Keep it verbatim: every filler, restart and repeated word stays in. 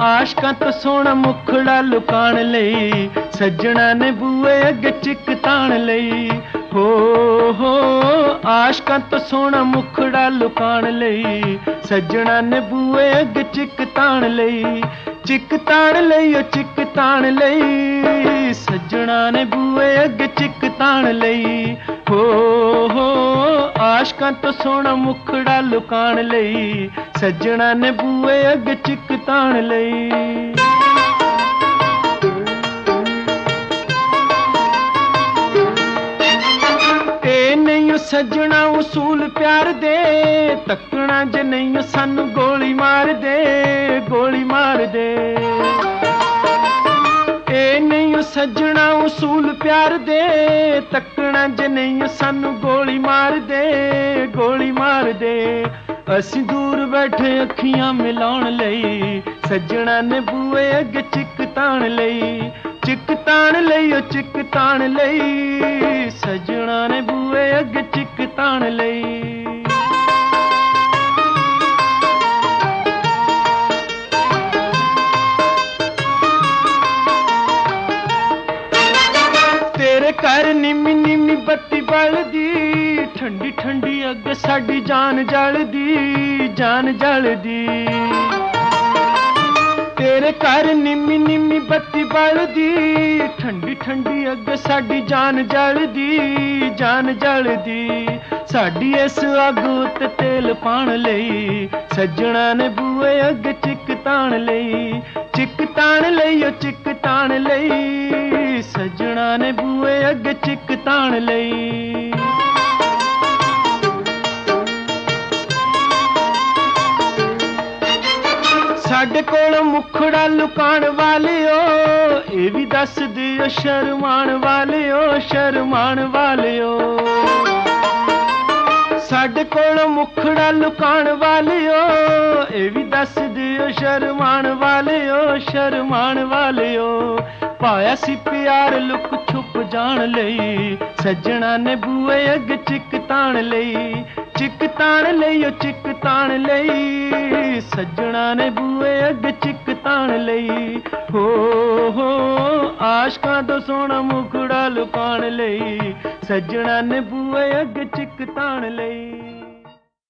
ਆਸ਼ਕਾਂ ਤੋਂ ਸੋਹਣਾ ਮੁਖੜਾ ਲੁਕਾਣ ਲਈ ਸੱਜਣਾ ਨੇ ਬੂਏ ਅੱਗੇ ਚਿੱਕ ਤਾਣ ਲਈ। ਹੋ ਹੋ ਆਸ਼ਕਾਂ ਤੋਂ ਸੋਹਣਾ ਮੁਖੜਾ ਲੁਕਾਣ ਲਈ ਸੱਜਣਾ ਨੇ ਬੂਏ ਅੱਗੇ ਚਿੱਕ ਤਾਣ ਲਈ। ਚਿੱਕ ਤਾਣ ਲਈ ਓ ਚਿੱਕ ਤਾਣ ਲਈ ਸੱਜਣਾ ਨੇ ਬੂਏ ਅੱਗੇ ਚਿੱਕ ਤਾਣ ਲਈ। ਹੋ ਹੋ ਆਸ਼ਕਾਂ ਤੋਂ ਸੋਹਣਾ ਮੁਖੜਾ ਲੁਕਾਣ ਲਈ ਸੱਜਣਾ ਨੇ ਬੂਏ ਅੱਗੇ ਚਿੱਕ ਤਾਣ ਲਈ। ਇਹ ਨਹੀਂ ਸੱਜਣਾ ਉਸੂਲ ਪਿਆਰ ਦੇ ਤੱਕਣਾ ਜੇ ਨਹੀਂ ਸਾਨੂੰ ਗੋਲੀ ਮਾਰ ਦੇ ਗੋਲੀ ਮਾਰ ਦੇ। ਇਹ ਨਹੀਂ ਸੱਜਣਾ ਉਸੂਲ ਪਿਆਰ ਦੇ ਤੱਕਣਾ ਜੇ ਨਹੀਂ ਸਾਨੂੰ ਗੋਲੀ ਮਾਰ ਦੇ ਗੋਲੀ ਮਾਰ ਦੇ। ਅਸੀਂ ਦੂਰ ਬੈਠੇ ਅੱਖੀਆਂ ਮਿਲਾਉਣ ਲਈ ਸੱਜਣਾ ਨੇ ਬੂਏ ਅੱਗੇ ਚਿੱਕ ਤਾਣ ਲਈ। ਚਿੱਕ ਤਾਣ ਲਈ ਓ ਚਿੱਕ ਤਾਣ ਲਈ ਸੱਜਣਾ ਨੇ ਬੂਏ ਅੱਗੇ ਚਿੱਕ ਤਾਣ ਲਈ। ਤੇਰੇ ਘਰ ਨਿੰਮੀ ਨਿੰਮੀ ਬੱਤੀ ਬਲਦੀ ਠੰਡੀ ਠੰਡੀ ਅੱਗ ਸਾਡੀ ਜਾਨ ਜਲਦੀ ਜਾਨ ਜਲਦੀ। ਤੇਰੇ ਘਰ ਨਿੰਮੀ ਨਿੰਮੀ ਬੱਤੀ ਬਲਦੀ ਠੰਡੀ ਠੰਡੀ ਅੱਗ ਸਾਡੀ ਜਾਨ ਜਲਦੀ ਜਾਨ ਜਲਦੀ। ਸਾਡੀ ਇਸ ਅੱਗ ਉੱਤੇ ਤੇਲ ਪਾਣ ਲਈ ਸੱਜਣਾ ਨੇ ਬੂਏ ਅੱਗੇ ਚਿੱਕ ਤਾਣ ਲਈ। ਚਿੱਕ ਤਾਣ ਲਈ ਓ ਚਿੱਕ ਤਾਣ ਲਈ ਸੱਜਣਾ ਨੇ ਬੂਏ ਅੱਗੇ ਚਿੱਕ ਤਾਣ ਲਈ। ਸਾਡੇ ਕੋਲ ਮੁਖੜਾ ਲੁਕਾਣ ਵਾਲਿਓ ਇਹ ਵੀ ਦੱਸ ਦਿਓ ਸ਼ਰਮਾਣ ਵਾਲਿਓ ਸ਼ਰਮਾਣ ਵਾਲਿਓ। ਸਾਡੇ ਕੋਲ ਮੁਖੜਾ ਲੁਕਾਣ ਵਾਲਿਓ ਇਹ ਵੀ ਦੱਸ ਦਿਓ ਸ਼ਰਮਾਣ ਵਾਲਿਓ ਸ਼ਰਮਾਣ ਵਾਲਿਓ। ਪਾਇਆ ਸੀ ਪਿਆਰ ਲੁਕ ਛੁਪ ਜਾਣ ਲਈ ਸੱਜਣਾ ਨੇ ਬੂਏ ਅੱਗੇ ਚਿੱਕ ਤਾਣ ਲਈ। ਚਿੱਕ ਤਾਣ ਲਈ ਓ ਚਿੱਕ ਤਾਣ ਲਈ ਸੱਜਣਾ ਨੇ ਬੂਏ ਅੱਗੇ ਚਿੱਕ ਤਾਣ ਲਈ। ਹੋ ਹੋ ਆਸ਼ਕਾਂ ਤੋਂ ਸੋਹਣਾ ਮੁਖੜਾ ਲੁਕਾਣ ਲਈ ਸੱਜਣਾ ਨੇ ਬੂਏ ਅੱਗੇ ਚਿੱਕ ਤਾਣ ਲਈ।